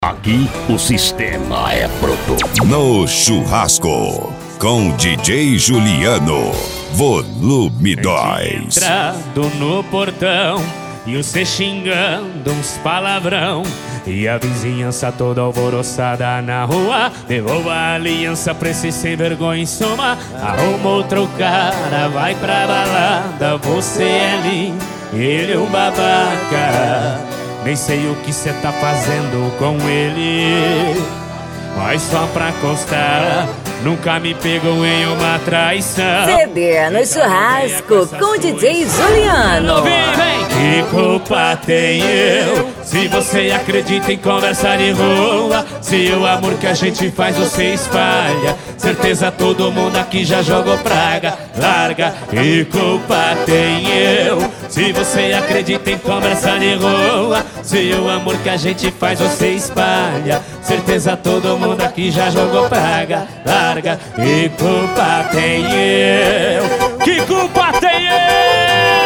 Aqui o sistema é produto. No Churrasco, com DJ Juliano, volume 2. Entrado no portão e você xingando uns palavrão, e a vizinhança toda alvoroçada na rua. Devolva a aliança pra esse sem vergonha em soma. Arruma outro cara, vai pra balada. Você é lindo, ele é um babaca. Nem sei o que cê tá fazendo com ele, mas só pra constar, nunca me pegou em uma traição. CD no Churrasco com DJ Juliano. Que culpa tem eu se você acredita em conversa de rua? Se o amor que a gente faz você espalha, certeza todo mundo aqui já jogou praga. Larga. Que culpa tem eu se você acredita em conversa de rua? Se o amor que a gente faz você espalha, certeza todo mundo aqui já jogou praga. Larga. Que culpa tem eu? Que culpa tem eu?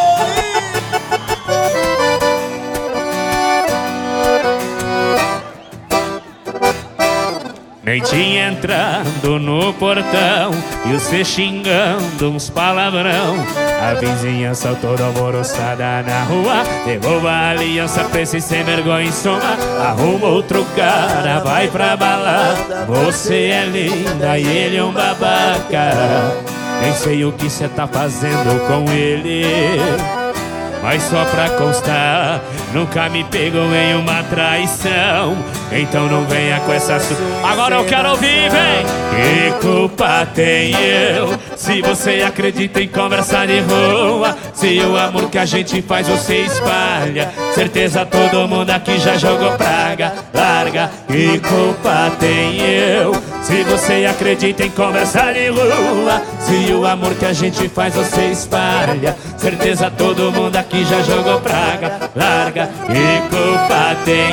Nem tinha entrado no portão e você xingando uns palavrão. A vizinhança toda alvoroçada na rua. Devolva a aliança pra esse sem vergonha em soma. Arruma outro cara, vai pra balada. Você é linda e ele é um babaca. Nem sei o que cê tá fazendo com ele, mas só pra constar, nunca me pegou em uma traição. Então não venha com essa Agora eu quero ouvir, vem! Que culpa tem eu se você acredita em conversa de rua? Se o amor que a gente faz você espalha, certeza todo mundo aqui já jogou praga. Larga. Que culpa tem eu se você acredita em conversa de rua? Se o amor que a gente faz você espalha, certeza todo mundo aqui já jogou praga. Larga. Que culpa tem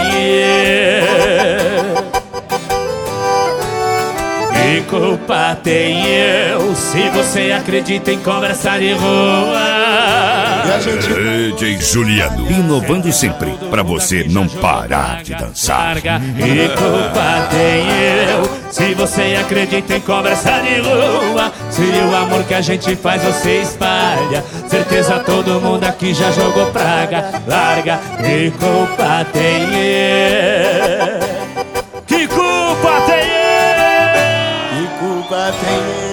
eu? Que culpa tem eu se você acredita em conversa de rua? DJ Juliano, inovando sempre pra você não parar de dançar. Que culpa tem eu se você acredita em conversa de rua? Se o amor que a gente faz você espalha, certeza todo mundo aqui já jogou praga. Larga. Que culpa tem eu? Que culpa tem eu? Que culpa tem eu?